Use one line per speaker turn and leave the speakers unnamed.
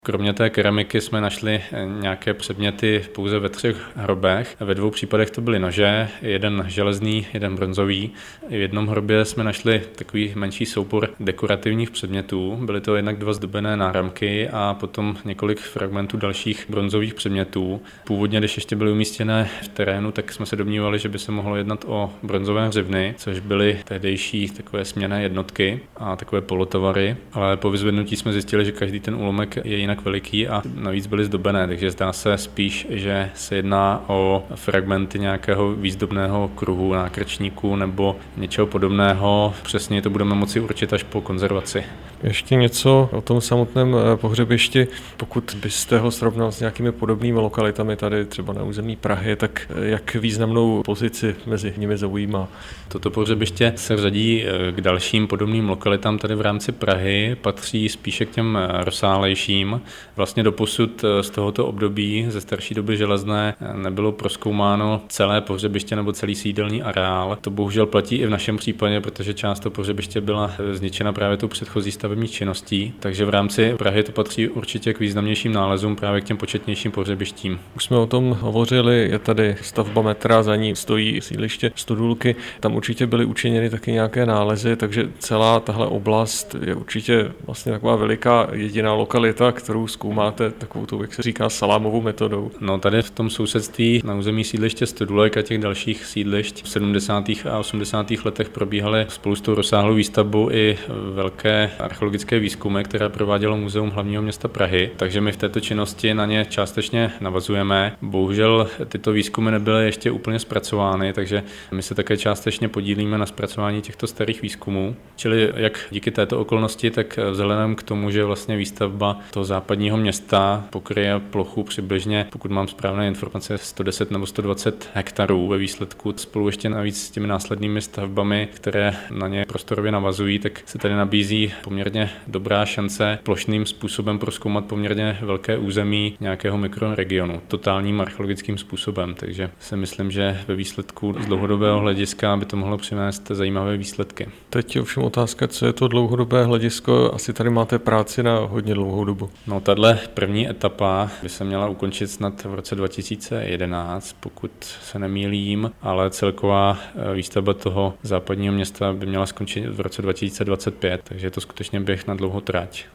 Kromě té keramiky jsme našli nějaké předměty pouze ve 3 hrobech. Ve 2 případech to byly nože, jeden železný, jeden bronzový. V jednom hrobě jsme našli takový menší soubor dekorativních předmětů. Byly to jednak 2 zdobené náramky a potom několik fragmentů dalších bronzových předmětů. Původně, když ještě byly umístěné v terénu, tak jsme se domnívali, že by se mohlo jednat o bronzové hřivny, což byly tehdejší takové směnné jednotky a takové polotovary, ale po vyzvednutí jsme zjistili, že každý ten úlomek je jinak veliký a navíc byly zdobené, takže zdá se spíš, že se jedná o fragmenty nějakého výzdobného kruhu, nákrčníku nebo něčeho podobného. Přesně to budeme moci určit až po konzervaci.
Ještě něco o tom samotném pohřebišti. Pokud byste ho srovnal s nějakými podobnými lokalitami tady třeba na území Prahy, tak jak významnou pozici mezi nimi zaujímá?
Toto pohřebiště se řadí k dalším podobným lokalitám tady v rámci Prahy, patří spíše k těm rozsálejším. Vlastně doposud z tohoto období ze starší doby železné nebylo prozkoumáno celé pohřebiště nebo celý sídelní areál. To bohužel platí i v našem případě, protože část toho pohřebiště byla zničena právě tou předchozí stavební činností, takže v rámci Prahy to patří určitě k významnějším nálezům, právě k těm početnějším pohřebištím.
Už jsme o tom hovořili, je tady stavba metra, za ní stojí sídliště Stodůlky, tam určitě byly učiněny taky nějaké nálezy, takže celá tahle oblast je určitě vlastně taková veliká jediná lokalita, kterou zkoumáte takovou tu, jak se říká, salámovou metodou.
No tady v tom sousedství na území sídliště Stodůlek a těch dalších sídlišť v 70. a 80. letech probíhaly spolu s tou rozsáhlou výstavbou i velké archeologické výzkumy, které provádělo Muzeum hlavního města Prahy, takže my v této činnosti na ně částečně navazujeme. Bohužel tyto výzkumy nebyly ještě úplně zpracovány, takže my se také částečně podílíme na zpracování těchto starých výzkumů. Čili jak díky této okolnosti, tak vzhledem k tomu, že vlastně výstavba toho západního města pokryje plochu přibližně, pokud mám správné informace, 110 nebo 120 hektarů ve výsledku, spolu ještě navíc s těmi následnými stavbami, které na ně prostorově navazují, tak se tady nabízí poměrně dobrá šance plošným způsobem prozkoumat poměrně velké území nějakého mikroregionu, totálním archeologickým způsobem, takže si myslím, že ve výsledku z dlouhodobého hlediska by to mohlo přinést zajímavé výsledky.
Teď je ovšem otázka, co je to dlouhodobé hledisko, asi tady máte práci na hodně dlouhou dobu.
No, tahle první etapa by se měla ukončit snad v roce 2011, pokud se nemýlím, ale celková výstavba toho západního města by měla skončit v roce 2025, takže je to skutečně běh na dlouhou trať.